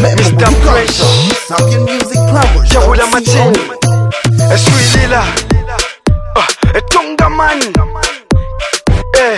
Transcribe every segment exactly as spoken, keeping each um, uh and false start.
Mister Fresh, Zambian music plumbers. Jabula Martin, Eswilila, Etonga man, eh,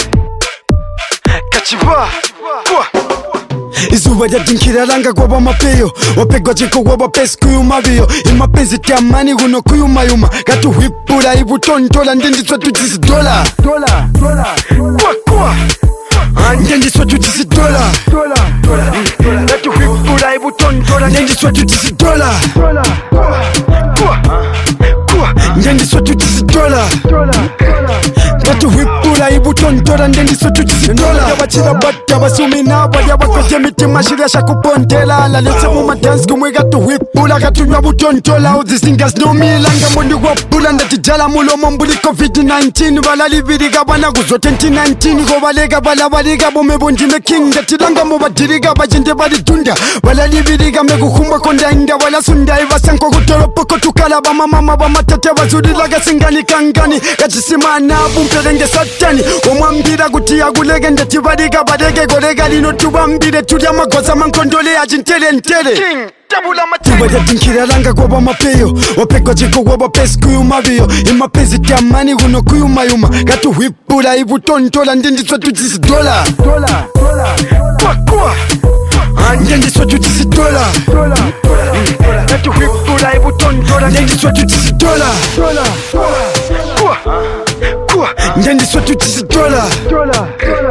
Kachiba, kwa. Izuba ryadinkiraranga kwaba mapeyo wapegwa jiko waba pesi kuyumabiyo imapenzi tyamani guno kuyumayuma gatuhwipula ibutontola ndendiswa tutisi dola dola dola Kwa kwa ndendiswa tutisi dola dola dola Gatuhwipula ibutontola ndendiswa tutisi dola dola Kwa Kwa ndendiswa tutisi dola dola gatuhwipula ibutontola ndendiswa tutisi dola yabachira bata basumina baya bakoje mitima shirya shakupontela laletse mu madansi kumwe gatuhwipula gatunywa butontola all these singers know me langa mundi wapula ndatijala mulomo mbuli covid nineteen balalibiriga bana kuzo twenty nineteen ko balega balabalika bome bondime king ndatilanga mu badiriga bajinde badidunda balalibiriga mekukhumba kondainda balasunda ibasanko kutolopoko tukala bamama bamatete bazurilaga singani kangani gachisimana bumpelenge satani omwambira kuti yakuleke ndatibalika baleke koleka lino tubambire tulya magoza mankondole ajintele ntele King Jabula Martin tubajadinkiraranga kwaba mapeyo wapegwa jiko waba pesi kuyumabiyo imapenzi tyamani guno kuyumayuma gatuhwipula ibutontola ndendiswa tutisi dola dola dola Kwa kwa ndendiswa tutisi dola dola dola Gatuhwipula ibutontola ndendiswa tutisi dola dola Kwa Kwa ndendiswa tutisi dola dola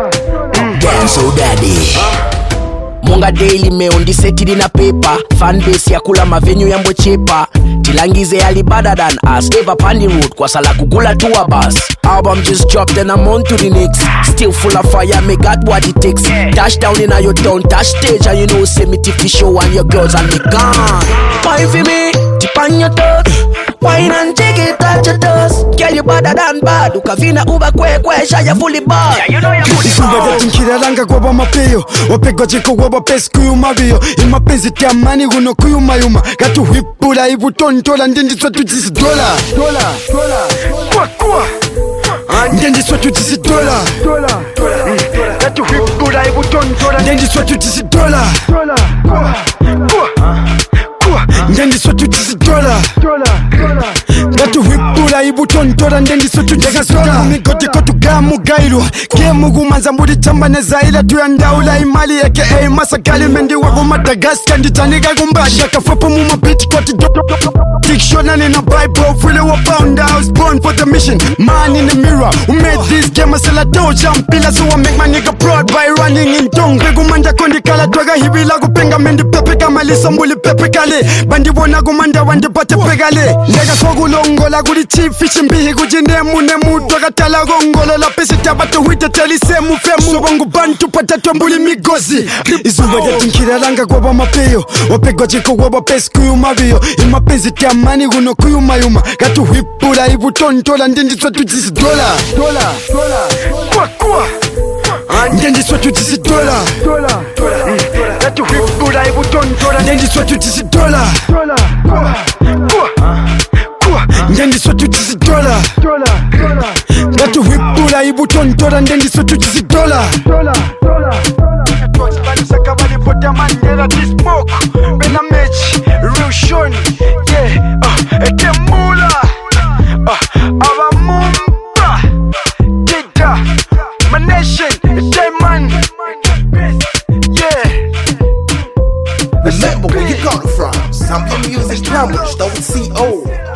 So daddy Monga daily mail ndisetili na paper fanbase ya kula mavenue yambo chepa tilangize ali better than us ever pandy road kwa sala kugula tour bus album just dropped and I'm on to the next still full of fire me got what it takes dash down in your town dash stage and you know say me tiffy show and your girls and me gone wine for me tip on your toes wine and take it touch your toes girl you better than bad ukavina uba kwe kwe shaya fully bad yeah, you know you're fully izuba ryadinkiraranga kwaba mapeyo wapegwa jiko waba pesi kuyumabiyo imapenzi tyamani guno kuyumayuma gatuhwipula ibutontola ndendiswa tutisi dola dola dola Kwa kwa ndendiswa tutisi dola dola dola Gatuhwipula ibutontola ndendiswa tutisi dola dola Kwa Kwa ndendiswa tutisi dola dola gatuhwipula ibutontola ndendiswa tutisi dola migotiko tugamugailwa gemu gumanza mbuli jamba nezaila tuyandaula imali yeke ei masakali mendiwa kumadagaska nditanika kumbasha kafopo mumabiti koti dictionary na bible really wa bound I was born for the mission man in the mirror who made this game a sell a doja mpila so I make my nigga proud by running in tongue begumanda kondi kala twaga hibila kupenga mendi pepe kama lisa mbuli pepe kale bandi bona kumanda wandi pate pegale nega kokulongola kuli chief fish mbihi kujine mune mutu akatala gongolo la pesi tabatu huite telise mufemu sobongu bantu patato mbuli migozi izuba ryadinkiraranga kwaba mapeyo wapegwa jiko waba pesi kuyumabiyo imapenzi tyamani guno kuyumayuma gatuhwipula ibutontola ndendiswa tutisi dola dola dola Kwa kwa ndendiswa tutisi dola dola dola Gatuhwipula ibutontola ndendiswa tutisi dola dola Kwa Kwa ndendiswa tutisi dola dola gatuhwipula ibutontola ndendiswa tutisi dola dola dola Tuwachibanisa kabali pota mandela T-Smoke Bena Mechi Real Shoni Yeah uh, Ekemula uh, Abamumba Dida My nation Diamond Yeah Remember where you got it from. Zambian music plumbers, don't C O.